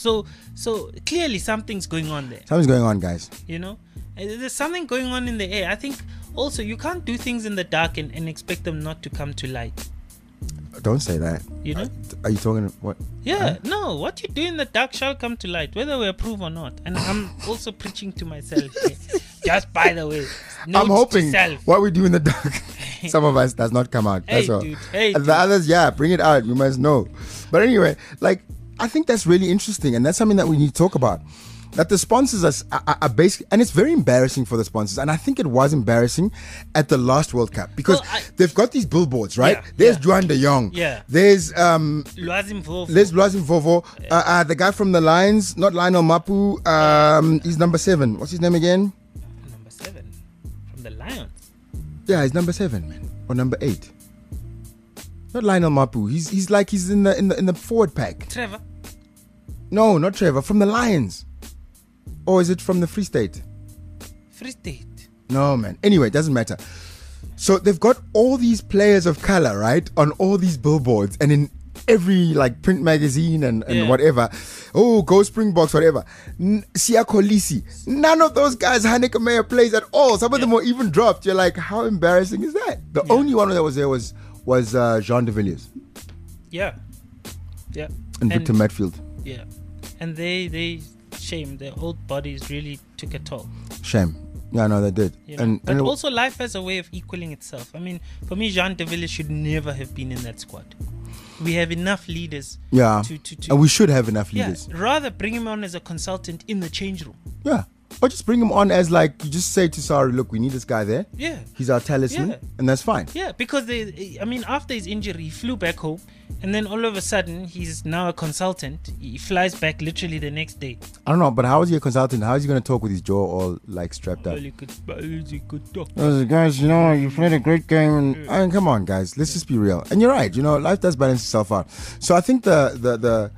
So clearly something's going on there. Something's going on, guys. You know, there's something going on in the air. I think also you can't do things in the dark and expect them not to come to light. Don't say that. You know? Are you talking what? Yeah, no, what you do in the dark shall come to light, whether we approve or not. And I'm also preaching to myself here. Just by the way, note I'm hoping to self. what we do in the dark, some of us does not come out. Hey, That's all. dude. Hey, And dude. the others, yeah, bring it out. We must know. But anyway, like, I think that's really interesting, and that's something that we need to talk about. That the sponsors are basically, and it's very embarrassing for the sponsors, and I think it was embarrassing at the last World Cup because they've got these billboards, right? Yeah, There's yeah. Juan de Jong. Yeah. There's Loazim Vovo. Les Blazin Vovo, the guy from the Lions, not Lionel Mapu. He's number 7. What's his name again? Number 7 from the Lions. Yeah, he's number 7, man, or number 8. Not Lionel Mapu. He's like he's in the forward pack. Trevor. No, not Trevor. From the Lions, or is it from the Free State? Free State. No, man. Anyway, it doesn't matter. So they've got all these players of color, right, on all these billboards and in every like print magazine and Yeah. whatever. Oh, go Springboks, whatever. Siya Kolisi. None of those guys Heineken Meyer plays at all. Some of them were even dropped. You're like, how embarrassing is that? The only one that was there was Jean de Villiers Yeah. Yeah. and Victor Matfield. Yeah. And they shame, their old bodies really took a toll. Shame. Yeah, no, they did. You know? And but it- also life has a way of equaling itself. I mean, for me, Jean de Villiers should never have been in that squad. We have enough leaders. yeah, To and we should have enough yeah, leaders. rather bring him on as a consultant in the change room. Yeah. Or just bring him on as like, you just say to Sari, look, we need this guy there. Yeah. He's our talisman, Yeah. and that's fine. Yeah, because after his injury, he flew back home, and then all of a sudden, he's now a consultant. He flies back literally the next day. I don't know, but how is he a consultant? How is he going to talk with his jaw all like strapped up? Well, he could talk. Guys, you played a great game, and I mean, come on, guys, let's just be real. And you're right, life does balance itself out. So I think the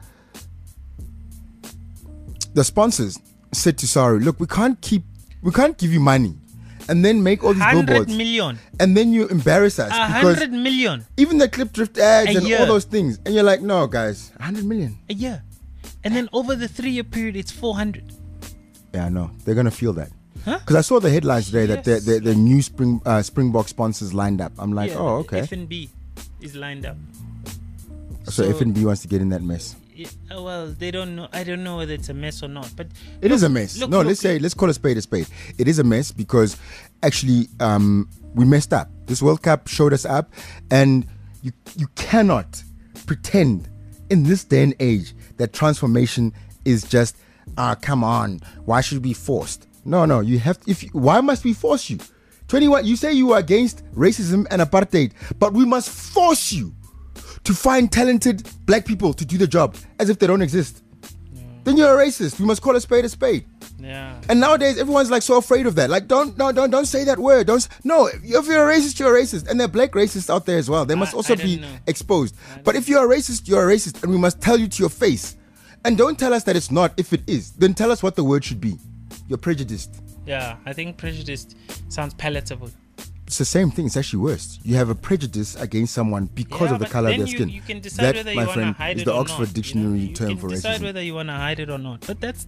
sponsors said to Sari, look, we can't give you money and then make all these 100 billboards million. and then you embarrass us because 100 million even the clip drift ads A and year. all those things, and you're like, no, guys, 100 million. a year. And then over the 3-year period, it's 400. Yeah, I know. They're going to feel that. Huh? Because I saw the headlines today that Yes. the new Springbok sponsors lined up. I'm like, Yeah, oh, okay. F&B is lined up. So F&B wants to get in that mess. Yeah, well, they don't know. I don't know whether it's a mess or not. But It is a mess. look, Let's call a spade a spade. It is a mess because actually we messed up. This World Cup showed us up, and you cannot pretend in this day and age that transformation is just come on. Why should we be forced? No. You have. Why must we force you? 21. You say you are against racism and apartheid, but we must force you to find talented black people to do the job as if they don't exist. Then you're a racist. We must call a spade a spade. Yeah. And nowadays everyone's like so afraid of that. Like don't say that word. No, if you're a racist, you're a racist. And there are black racists out there as well. They must also I don't be know. exposed. But if you're a racist, you're a racist, and we must tell you to your face. And don't tell us that it's not if it is. Then tell us what the word should be. You're prejudiced. Yeah, I think prejudice sounds palatable. It's the same thing. It's actually worse. You have a prejudice against someone because Yeah, of the but color of then their skin. You can decide That, whether my you want to friend, hide is it the or Oxford not. Dictionary term you for can decide racism. whether you want to hide it or not. But that's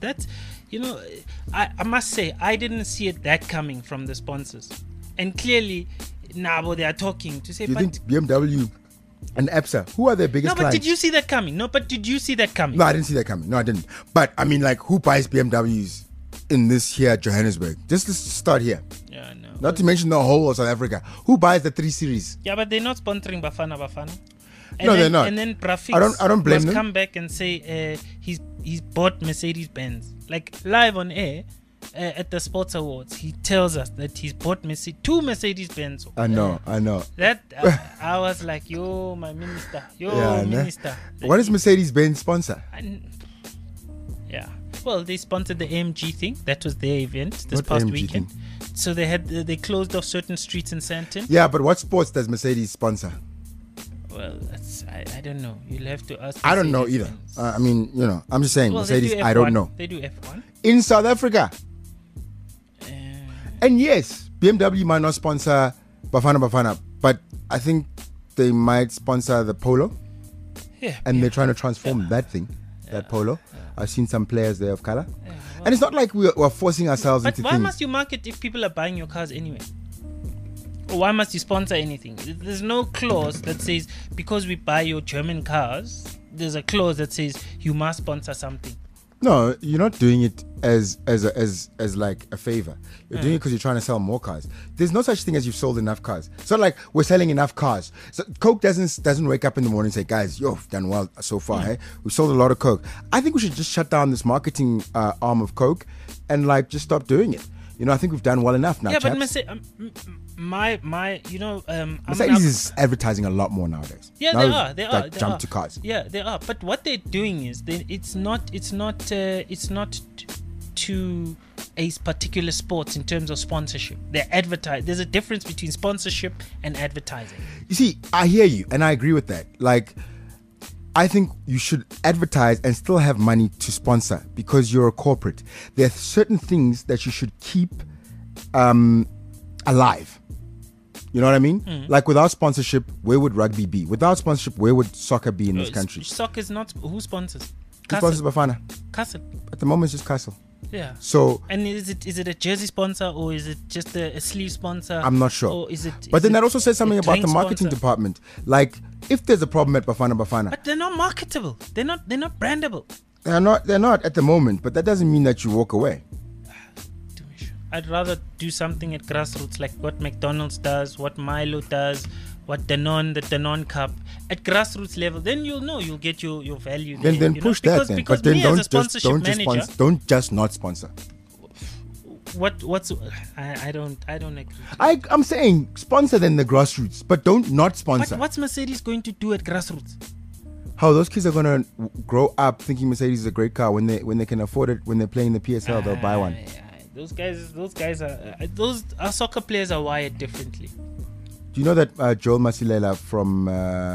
I must say I didn't see it that coming from the sponsors, and clearly Nabo, they are talking to say, Do you but think BMW and ABSA, who are their biggest no, but clients? did you see that coming? No, but did you see that coming? No, I didn't see that coming. No, I didn't. But I mean, like, who buys BMWs in this here Johannesburg? Just to start here. Yeah, no. Not to mention the whole of South Africa. Who buys the 3 Series? Yeah, but they're not sponsoring Bafana. And No, then, they're not. And then Prafix I don't blame must them. come back and say he's bought Mercedes Benz, like live on air at the Sports Awards. He tells us that he's bought two Mercedes Benz. I know. That I was like, yo, my minister, minister. What is Mercedes-Benz sponsor? Yeah. Well, they sponsored the AMG thing. That was their event this What past AMG weekend. thing? So they closed off certain streets in Sandton. Yeah, but what sports does Mercedes sponsor? Well, I don't know. You'll have to ask. I don't know either. Mercedes-Benz. I mean, I'm just saying, Well, they Mercedes, do I don't F1. know. They do F1. In South Africa. And yes, BMW might not sponsor Bafana, but I think they might sponsor the Polo. Yeah. And they're trying to transform that thing, that Polo. I've seen some players there of color. And it's not like we're forcing ourselves But into why things. must you market if people are buying your cars anyway? Or why must you sponsor anything? There's no clause that says because we buy your German cars. There's a clause that says you must sponsor something. No, you're not doing it as like a favor. You're doing it because you're trying to sell more cars. There's no such thing as you've sold enough cars. It's not like we're selling enough cars. So Coke doesn't wake up in the morning and say, guys, you've done well so far. Hey? We've sold a lot of Coke. I think we should just shut down this marketing arm of Coke and like just stop doing it. I think we've done well enough now. Yeah, chaps. but Mercedes is advertising a lot more nowadays. Yeah, Now they we've, are. like, jumped to cars. Yeah, they are. But what they're doing is it's not to a particular sport in terms of sponsorship. They advertise. There's a difference between sponsorship and advertising. You see, I hear you, and I agree with that. Like, I think you should advertise and still have money to sponsor because you're a corporate. There are certain things that you should keep alive. You know what I mean? Like, without sponsorship, where would rugby be? Without sponsorship, where would soccer be in this country? Soccer is not. Who sponsors? Who sponsors Bafana? Castle. At the moment, it's just Castle. Yeah. So, and is it a jersey sponsor or is it just a sleeve sponsor? I'm not sure. Or is it? But then it that also says something a about the drink marketing sponsor? department. Like, if there's a problem at Bafana, But they're not marketable. They're not brandable. they're not at the moment. But that doesn't mean that you walk away. I'd rather do something at grassroots like what McDonald's does, what Milo does, what the Danone Cup at grassroots level. Then you'll get your value. Then there, push that then. Because But then me as a sponsorship manager, don't just not sponsor. I don't agree. I'm saying sponsor then the grassroots, but don't not sponsor. But what's Mercedes going to do at grassroots? How those kids are gonna grow up thinking Mercedes is a great car when they can afford it, when they're playing the PSL, they'll buy one. Those guys our soccer players are wired differently. Do you know that Joel Masilela from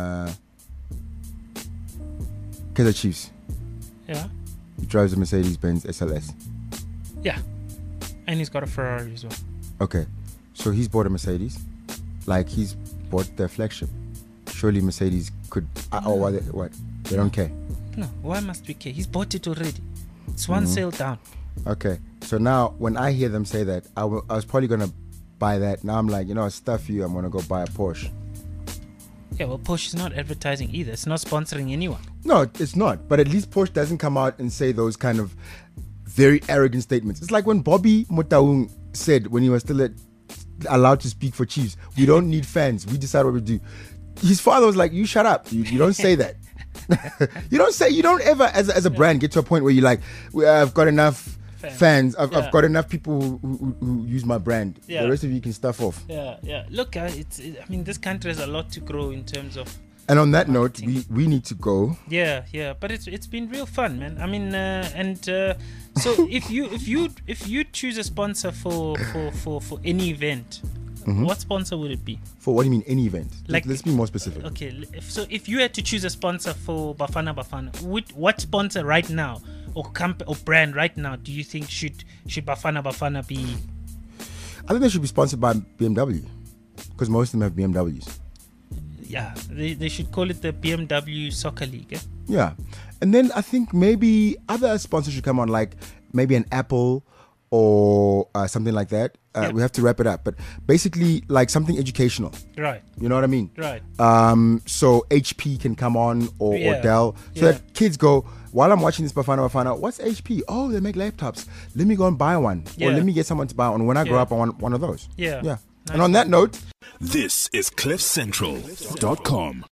Kaizer Chiefs? Yeah. He drives a Mercedes-Benz SLS. Yeah. And he's got a Ferrari as well. Okay, so he's bought a Mercedes, like he's bought their flagship. Surely Mercedes could, or what? They don't care. No, why must we care? He's bought it already. It's one sale down. Okay, so now when I hear them say that, I was probably gonna buy that. Now I'm like, stuff you. I'm gonna go buy a Porsche. Yeah, well, Porsche is not advertising either. It's not sponsoring anyone. No, it's not. But at least Porsche doesn't come out and say those kind of very arrogant statements. It's like when Bobby Motaung said when he was still allowed to speak for Chiefs, we don't need fans. We decide what we do. His father was like, you shut up. You don't say that. You don't ever as a brand get to a point where you're like, I've got enough fans. I've got enough people who use my brand. Yeah. The rest of you can stuff off. Yeah. Look, I mean, this country has a lot to grow in terms of. And on that note, marketing. we need to go. Yeah. But it's been real fun, man. I mean, so if you choose a sponsor for any event, what sponsor would it be? For what do you mean, any event? Like- Let's be more specific. Okay, so if you had to choose a sponsor for Bafana, what sponsor right now or brand right now do you think should Bafana be? I think they should be sponsored by BMW because most of them have BMWs. Yeah, they should call it the BMW Soccer League. Eh? Yeah. And then I think maybe other sponsors should come on, like maybe an Apple or something like that. We have to wrap it up. But basically, like something educational. Right. You know what I mean? Right. So HP can come on or Dell. So that kids go, while I'm watching this Bafana, what's HP? Oh, they make laptops. Let me go and buy one. Or let me get someone to buy one. When I grow up, I want one of those. Yeah. Yeah. And on that note, This is CliffCentral.com.